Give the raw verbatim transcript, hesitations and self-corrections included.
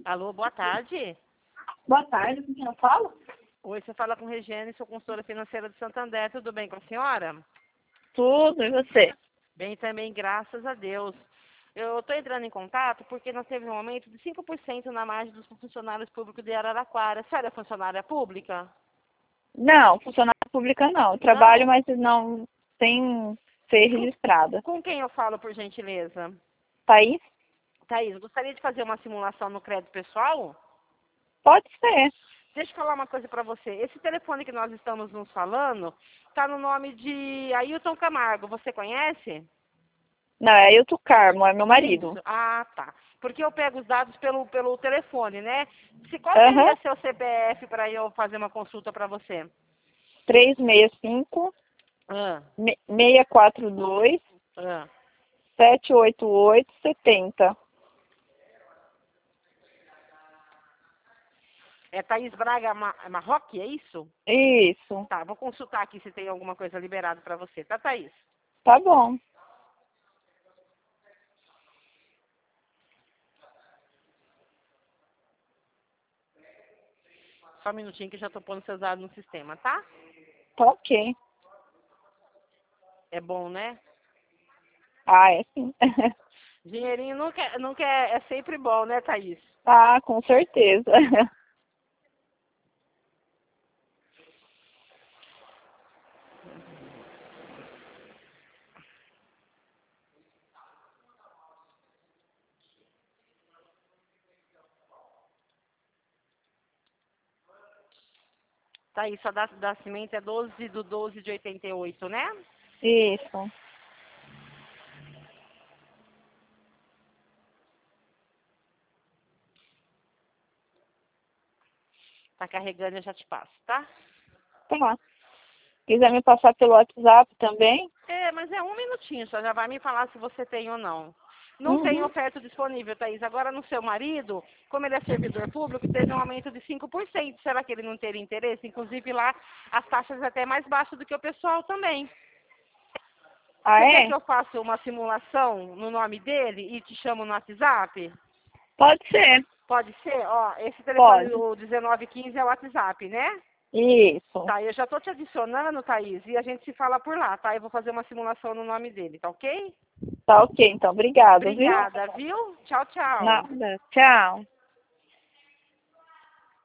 Alô, boa tarde. Boa tarde, com quem eu falo? Oi, você fala com Regiane, sou consultora financeira de Santander. Tudo bem com a senhora? Tudo, e você? Bem também, graças a Deus. Eu estou entrando em contato porque nós temos um aumento de cinco por cento na margem dos funcionários públicos de Araraquara. A senhora é funcionária pública? Não, funcionária pública não. Eu trabalho, mas não sem ser registrada. Com quem eu falo, por gentileza? Thaís? Thaís, gostaria de fazer uma simulação no crédito pessoal? Pode ser. Deixa eu falar uma coisa para você. Esse telefone que nós estamos nos falando está no nome de Ailton Camargo. Você conhece? Não, é Ailton Carmo, é meu marido. Isso. Ah, tá. Porque eu pego os dados pelo, pelo telefone, né? Se, qual Aham. seria seu C P F para eu fazer uma consulta para você? três seis cinco, Ah, seis quatro dois, ah. sete oito oito, sete zero. É Thaís Braga Ma Marroque, é isso? Isso. Tá, vou consultar aqui se tem alguma coisa liberada para você. Tá, Thaís? Tá bom. Só um minutinho que eu já tô pondo seus dados no sistema, tá? Tá ok. É bom, né? Ah, é sim. Dinheirinho nunca, é- nunca é, é sempre bom, né, Thaís? Ah, com certeza. Thaís, sua data de nascimento é doze de doze de oitenta e oito, né? Isso. Tá carregando, eu já te passo, tá? Tá. Quiser me passar pelo WhatsApp também? É, mas é um minutinho, só já vai me falar se você tem ou não. Não tem Uhum. oferta disponível, Thaís. Agora, no seu marido, como ele é servidor público, teve um aumento de cinco por cento. Será que ele não teria interesse? Inclusive, lá, as taxas até mais baixas do que o pessoal também. Ah, Você quer é? que eu faça uma simulação no nome dele e te chamo no WhatsApp? Pode ser. Pode ser? Ó, esse telefone, Pode. o dezenove quinze, é o WhatsApp, né? Isso. Tá, eu já tô te adicionando, Thaís, e a gente se fala por lá, tá? Eu vou fazer uma simulação no nome dele, tá ok? Tá ok, então. Obrigada, viu? Obrigada, viu? Tchau, tchau. Nada. Tchau.